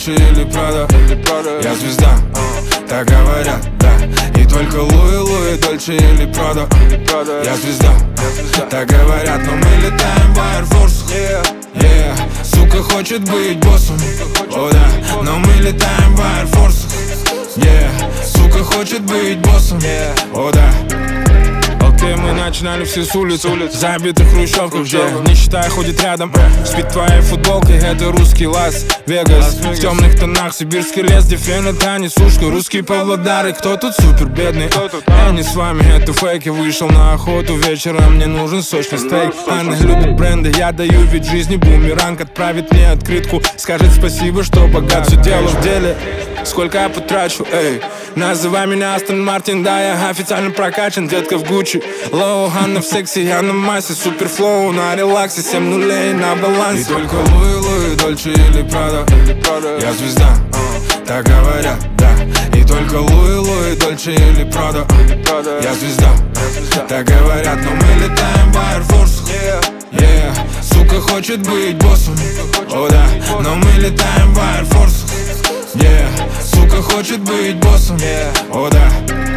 Дольче или Прада. Я звезда, так говорят, да. И только Луи, Дольче или Прада. Я звезда, так говорят, но мы летаем в Air Force. Yeah. Сука хочет быть боссом, о да, но мы летаем в Air Force. Yeah. Сука хочет быть боссом, о да. Окей, мы начинали все с улиц, забитых хрущевках, где нищета ходит рядом. Спит твоей футболкой, это русский Лас-Вегас. В темных тонах сибирский лес, где фен это не сушка. Русские Павлодары, кто тут супер бедный? Я не с вами, это фейк, я вышел на охоту вечером, мне нужен сочный стейк. Она любит бренды, я даю ведь жизни бумеранг. Отправит мне открытку, скажет спасибо, что богат. Все дело в деле, сколько я потрачу, эй. Называй меня Астон Мартин, да, я официально прокачан. Детка в Гуччи, Лоу, Анна в сексе, я на массе. Суперфлоу, на релаксе, 7 нулей на балансе. И только Луи, Дольче или Прада. Я звезда, так говорят, да. И только Луи, Дольче или Прада. Я звезда, так говорят, но мы летаем в Air Force. Yeah. Сука хочет быть боссом, о да, но мы летаем в Air Force. Yeah. Сука хочет быть боссом, о да.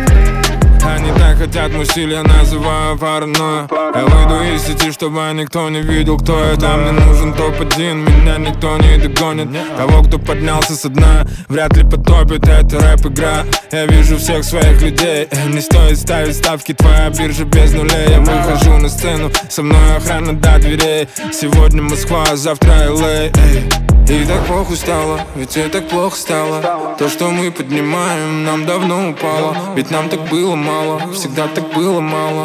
Они так хотят, мой стиль я называю паранойя. Я выйду из сети, чтобы никто не видел, кто я там. Мне нужен топ-1, меня никто не догонит. Того, кто поднялся со дна, вряд ли потопит, это рэп-игра. Я вижу всех своих людей, не стоит ставить ставки, твоя биржа без нулей. Я выхожу на сцену, со мной охрана до дверей. Сегодня Москва, а завтра LA. И так похуй стало, ведь и так плохо стало. То, что мы поднимаем, нам давно упало. Ведь нам так было мало, всегда так было мало.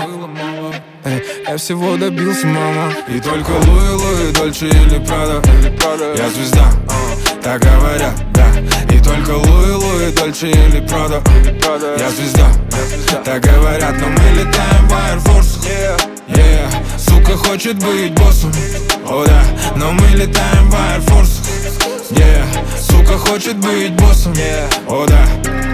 Я всего добился, мама. И только Луи, Дольче или Прада. Я звезда, так говорят, да. И только Луи, Дольче или Прада. Я звезда, так говорят, но мы летаем в Air Force. Yeah. Сука хочет быть боссом, о да, но мы летаем в Air Force. Yeah. Сука хочет быть боссом, о да.